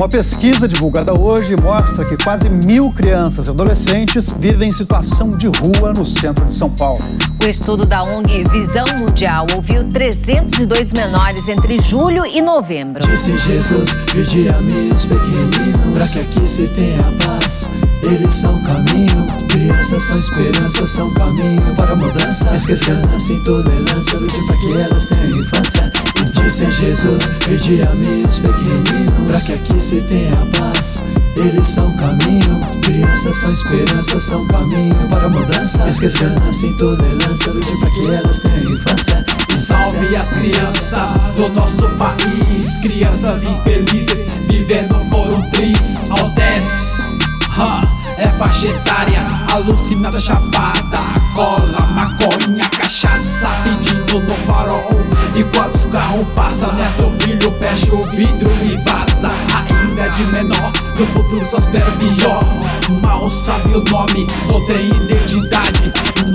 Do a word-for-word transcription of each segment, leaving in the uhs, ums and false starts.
Uma pesquisa divulgada hoje mostra que quase mil crianças e adolescentes vivem em situação de rua no centro de São Paulo. O estudo da O N G Visão Mundial ouviu trezentos e dois menores entre julho e novembro. Disse Jesus, vinde a mim os pequeninos, pra que aqui se tenha paz. Eles são caminho, crianças são esperança, são caminho para a mudança. Esquece ganância, intolerância, lute para que elas tenham infância. E disse Jesus, vinde a mim os pequeninos, pra que aqui se tenha paz. Eles são caminho, crianças são esperança, são caminho para a mudança. Esquece ganância, intolerância, lute para que elas tenham infância. Salve as crianças do nosso país, crianças infelizes vivendo por um triz. Aldez, ha, é faixa etária, alucinada, chapada, cola, maconha, cachaça, pedindo no farol. E quando os carros passam, né, seu filho fecha o vidro e vaza. Ainda de menor, no futuro só espera pior. Mal sabe o nome, não tem identidade.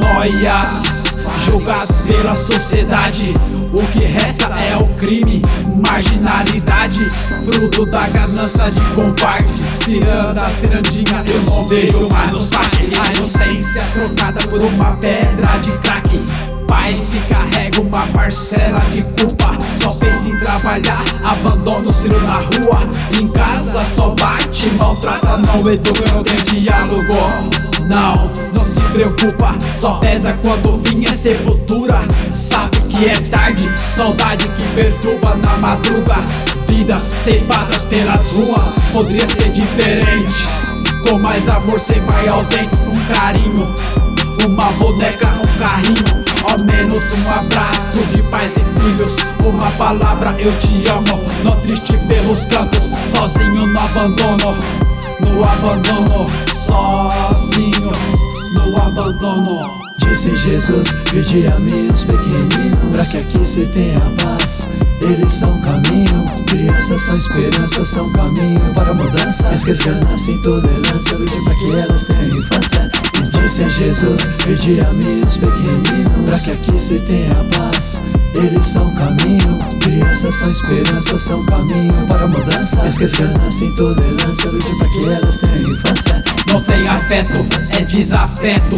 Noias, julgados pela sociedade. O que resta é o crime, marginalidade, fruto da ganância de covardes. Ciranda, cirandinha, eu não vejo mais nos parques. A inocência trocada por uma pedra de crack. Pais que carregam uma parcela de culpa, só pensa em trabalhar, abandona o filho na rua. Em casa só bate, maltrata, não educa, não tem diálogo. Não, não se preocupa, só pesa quando o fim é sepultura. Sabe que é tarde, saudade que perturba na madruga. Vidas ceifadas pelas ruas, poderia ser diferente. Com mais amor, sem pai ausentes, um carinho, uma boneca, um carrinho. Ao menos um abraço de pais e filhos, uma palavra eu te amo. Não triste pelos cantos, sozinho no abandono. No abandono, sozinho, no abandono. Disse Jesus, vinde a mim os pequeninos, pra que aqui se tenha paz. Eles são caminho, crianças são esperança, são caminho para a mudança. Esquece ganância, intolerância, lute para que elas tenham infância. E disse Jesus, vinde a mim os pequeninos, pra que aqui se tenha paz. Eles são caminho, crianças são esperança, são caminho para a mudança. Esquece ganância, intolerância, lute para que elas tenham infância. Não tem afeto, é desafeto.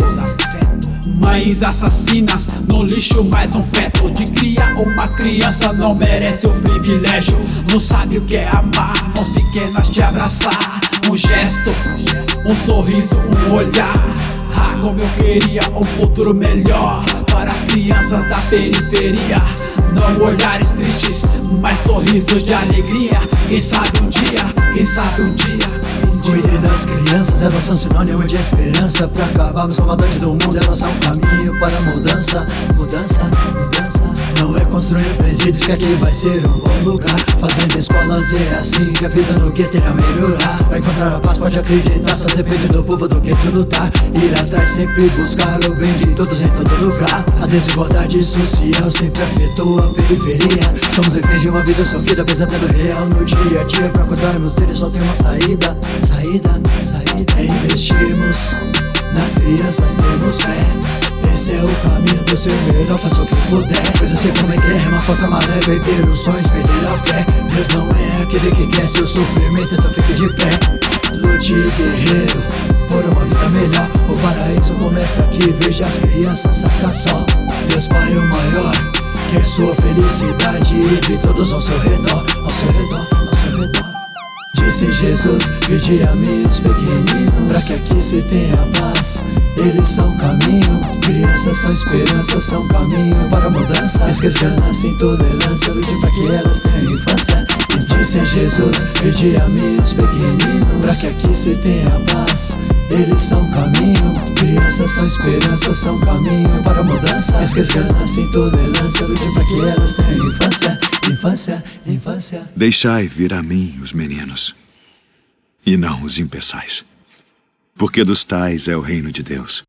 Mães assassinas, no lixo mais um feto. De criar uma criança não merece o privilégio. Não sabe o que é amar, mãos pequenas te abraçar. Um gesto, um sorriso, um olhar. Ah, como eu queria um futuro melhor para as crianças da periferia. Não olhares tristes, mas sorrisos de alegria. Quem sabe um dia, quem sabe um dia. Cuide das crianças, elas são sinônimo de esperança. Pra acabarmos com a maldade do mundo, elas são um caminho para a mudança. Mudança, mudança. Não é construir presídios que aqui vai ser um bom lugar. Fazendo escolas é assim que a vida no gueto irá melhorar. Pra encontrar a paz pode acreditar, só depende do povo do gueto lutar. Ir atrás, sempre buscar o bem de todos em todo lugar. A desigualdade social sempre afetou a periferia. Somos reféns de uma vida sofrida, pesadelo real no dia a dia. Pra cuidarmos deles só tem uma saída. Saída, saída. É investirmos nas crianças, temos fé. Esse é o caminho do seu melhor, faça o que puder. Pois eu sei como é que é, remar contra a maré, perder os sonhos, perder a fé. Deus não é aquele que quer seu sofrimento, então fique de pé. Lute, guerreiro, por uma vida melhor. O paraíso começa aqui, veja as crianças, saca só. Deus Pai o maior, quer sua felicidade e de todos ao seu redor, ao seu redor, ao seu redor. Disse Jesus, vinde a mim os pequeninos, pra que aqui se tenha paz. Eles são caminho, crianças são esperança, são caminho para a mudança. Esquece ganância, intolerância, lute para que elas tenham infância. E disse Jesus, vinde a mim os pequeninos, pra que aqui se tenha paz. Eles são caminho, crianças são esperança, são caminho para a mudança. Esquece ganância, intolerância, lute para que elas tenham infância. Infância, infância. Deixai vir a mim os meninos, e não os impeçais, porque dos tais é o reino de Deus.